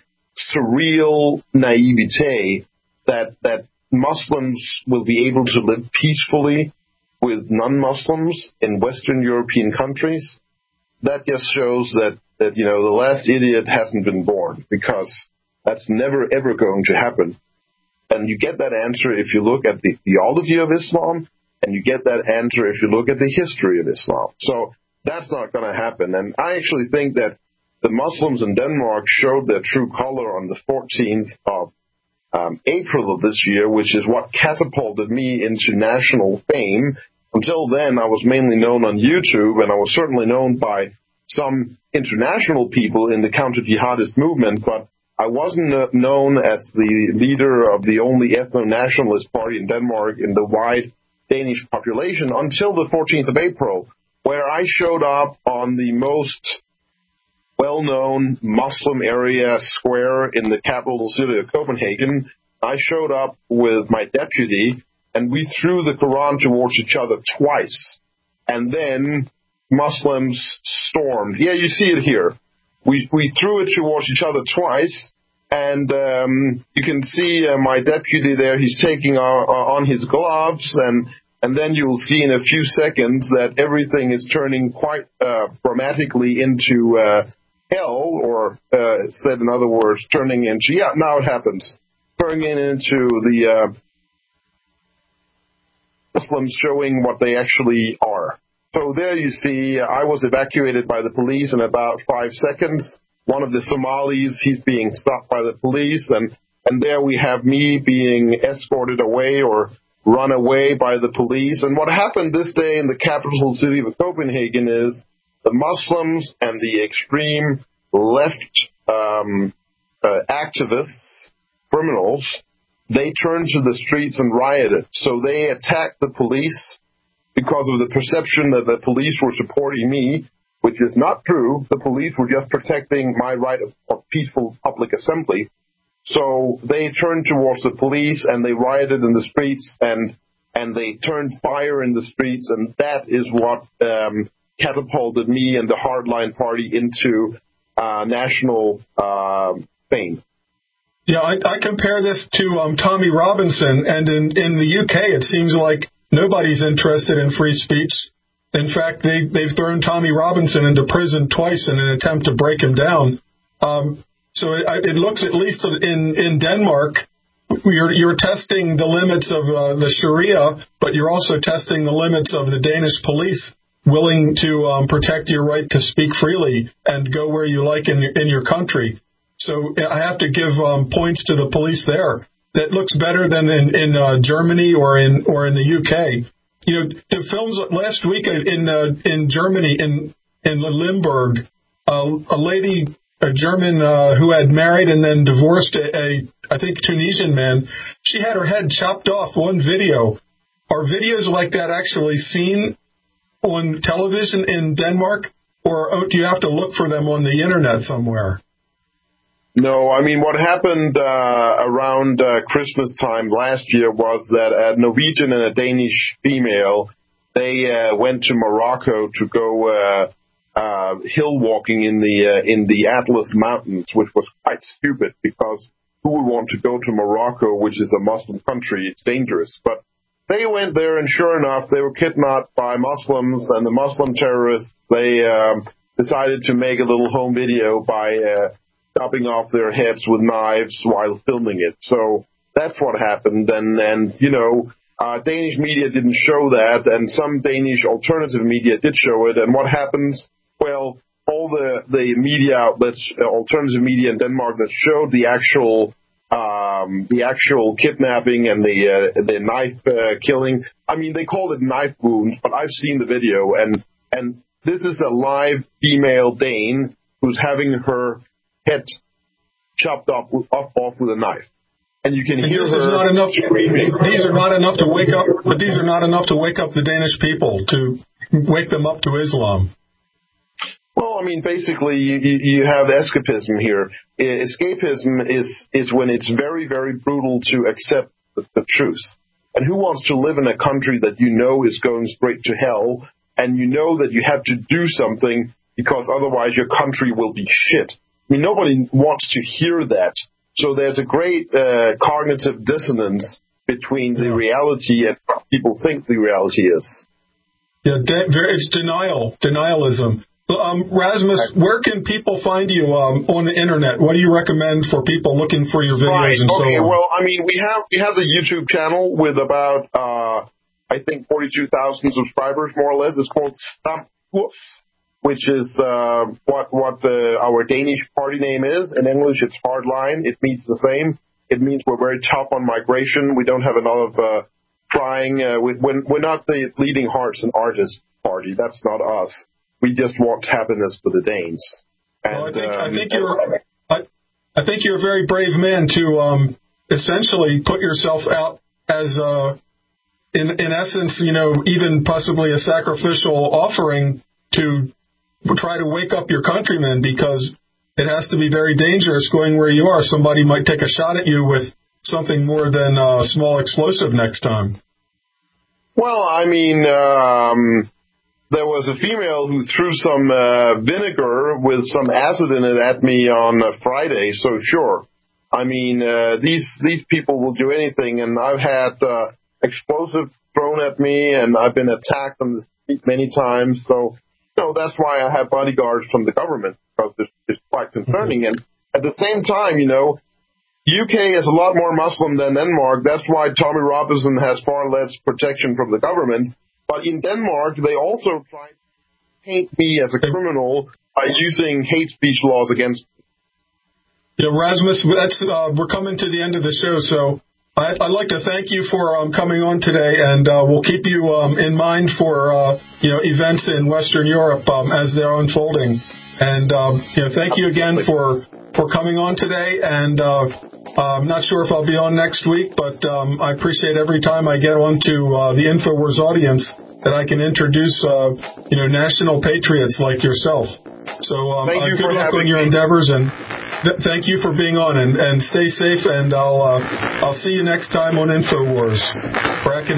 surreal naivete that, that Muslims will be able to live peacefully with non-Muslims in Western European countries. That just shows that, that, you know, the last idiot hasn't been born, because that's never, ever going to happen. And you get that answer if you look at the theology of Islam, and you get that answer if you look at the history of Islam. So that's not going to happen. And I actually think that the Muslims in Denmark showed their true color on the fourteenth of um, April of this year, which is what catapulted me into national fame. Until then, I was mainly known on YouTube, and I was certainly known by some international people in the counter-jihadist movement, but I wasn't known as the leader of the only ethno-nationalist party in Denmark in the wide Danish population until the fourteenth of April, where I showed up on the most well-known Muslim area square in the capital city of Copenhagen. I showed up with my deputy, and we threw the Quran towards each other twice. And then Muslims stormed. Yeah, you see it here. We we threw it towards each other twice, and um, you can see uh, my deputy there. He's taking uh, on his gloves, and and then you will see in a few seconds that everything is turning quite uh, dramatically into uh, hell, or uh, said in other words, turning into yeah. Now it happens, turning into the uh, Muslims showing what they actually are. So there you see, I was evacuated by the police in about five seconds. One of the Somalis, he's being stopped by the police, and, and there we have me being escorted away or run away by the police. And what happened this day in the capital city of Copenhagen is the Muslims and the extreme left um, uh, activists, criminals, they turned to the streets and rioted. So they attacked the police because of the perception that the police were supporting me, which is not true. The police were just protecting my right of, of peaceful public assembly. So they turned towards the police and they rioted in the streets, and and they turned fire in the streets, and that is what um, catapulted me and the Hardline Party into uh, national uh, fame. Yeah, I, I compare this to um, Tommy Robinson, and in, in the U K it seems like nobody's interested in free speech. In fact, they, they've thrown Tommy Robinson into prison twice in an attempt to break him down. Um, so it, it looks, at least in, in Denmark, you're, you're testing the limits of uh, the Sharia, but you're also testing the limits of the Danish police, willing to um, protect your right to speak freely and go where you like in, in your country. So I have to give um, points to the police there. That looks better than in, in uh, Germany or in or in the U K. You know, the films last week in uh, in Germany, in in Limburg, uh, a lady, a German uh, who had married and then divorced a, a I think Tunisian man. She had her head chopped off. One video. Are videos like that actually seen on television in Denmark, or do you have to look for them on the internet somewhere? No, I mean, what happened uh, around uh, Christmas time last year was that a Norwegian and a Danish female, they uh, went to Morocco to go uh, uh, hill walking in the uh, in the Atlas Mountains, which was quite stupid because who would want to go to Morocco, which is a Muslim country? It's dangerous. But they went there, and sure enough, they were kidnapped by Muslims, and the Muslim terrorists, they um, decided to make a little home video by uh, chopping off their heads with knives while filming it. So that's what happened, and, and you know, uh, Danish media didn't show that, and some Danish alternative media did show it, and what happens? Well, all the, the media outlets, uh, alternative media in Denmark that showed the actual um, the actual kidnapping and the uh, the knife uh, killing. I mean, they called it knife wounds, but I've seen the video, and and this is a live female Dane who's having her head chopped off off, off with a knife, and you can and hear this her is not enough. screaming. These are not enough to wake up, but these are not enough to wake up the Danish people to wake them up to Islam. Well, I mean, basically, you, you have escapism here. Escapism is, is when it's very, very brutal to accept the, the truth. And who wants to live in a country that you know is going straight to hell, and you know that you have to do something because otherwise your country will be shit? I mean, nobody wants to hear that. So there's a great uh, cognitive dissonance between the reality and what people think the reality is. Yeah, de- it's denial, denialism. Um, Rasmus, where can people find you um, on the internet? What do you recommend for people looking for your videos right. and okay. so on? Well, I mean, we have we have the YouTube channel with about uh, I think forty-two thousand subscribers, more or less. It's called Stamkurs, which is uh, what what uh, our Danish party name is. In English, it's Hardline. It means the same. It means we're very tough on migration. We don't have a lot of uh, trying. Uh, we, we're, we're not the Bleeding Hearts and Artists party. That's not us. We just want happiness for the Danes. And, well, I think, um, I think you're, I, I think you're a very brave man to um, essentially put yourself out as, uh, in in essence, you know, even possibly a sacrificial offering to try to wake up your countrymen, because it has to be very dangerous going where you are. Somebody might take a shot at you with something more than a small explosive next time. Well, I mean. Um, There was a female who threw some uh, vinegar with some acid in it at me on uh, Friday, so sure. I mean, uh, these these people will do anything, and I've had uh, explosives thrown at me, and I've been attacked on the street many times. So, you know, that's why I have bodyguards from the government, because it's, it's quite concerning. And at the same time, you know, U K is a lot more Muslim than Denmark. That's why Tommy Robinson has far less protection from the government. But in Denmark, they also try to paint me as a criminal by using hate speech laws against me. Yeah, Rasmus, that's, uh, we're coming to the end of the show, so I, I'd like to thank you for um, coming on today, and uh, we'll keep you um, in mind for uh, you know events in Western Europe um, as they're unfolding. And um, you know, thank you again for for coming on today. And uh, I'm not sure if I'll be on next week, but um, I appreciate every time I get onto uh, the InfoWars audience that I can introduce uh, you know national patriots like yourself. So um, uh, you good luck on your me. endeavors, and th- thank you for being on. And, and stay safe. And I'll uh, I'll see you next time on InfoWars. Bracken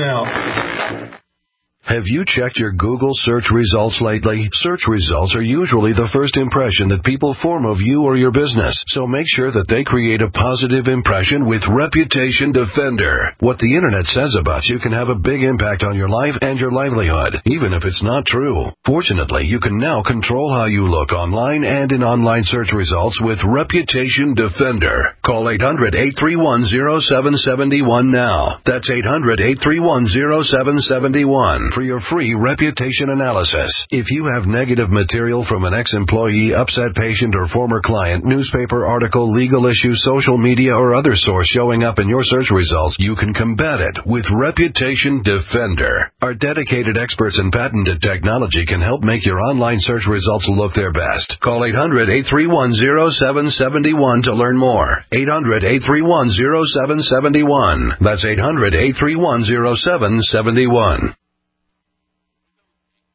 out. Have you checked your Google search results lately? Search results are usually the first impression that people form of you or your business, so make sure that they create a positive impression with Reputation Defender. What the Internet says about you can have a big impact on your life and your livelihood, even if it's not true. Fortunately, you can now control how you look online and in online search results with Reputation Defender. Call eight hundred, eight three one, zero seven seven one now. That's eight hundred, eight three one, zero seven seven one. For your free reputation analysis. If you have negative material from an ex-employee, upset patient, or former client, newspaper article, legal issue, social media, or other source showing up in your search results, you can combat it with Reputation Defender. Our dedicated experts in patented technology can help make your online search results look their best. Call eight hundred, eight three one, zero seven seven one to learn more. eight hundred, eight three one, zero seven seven one. That's eight hundred, eight three one, zero seven seven one.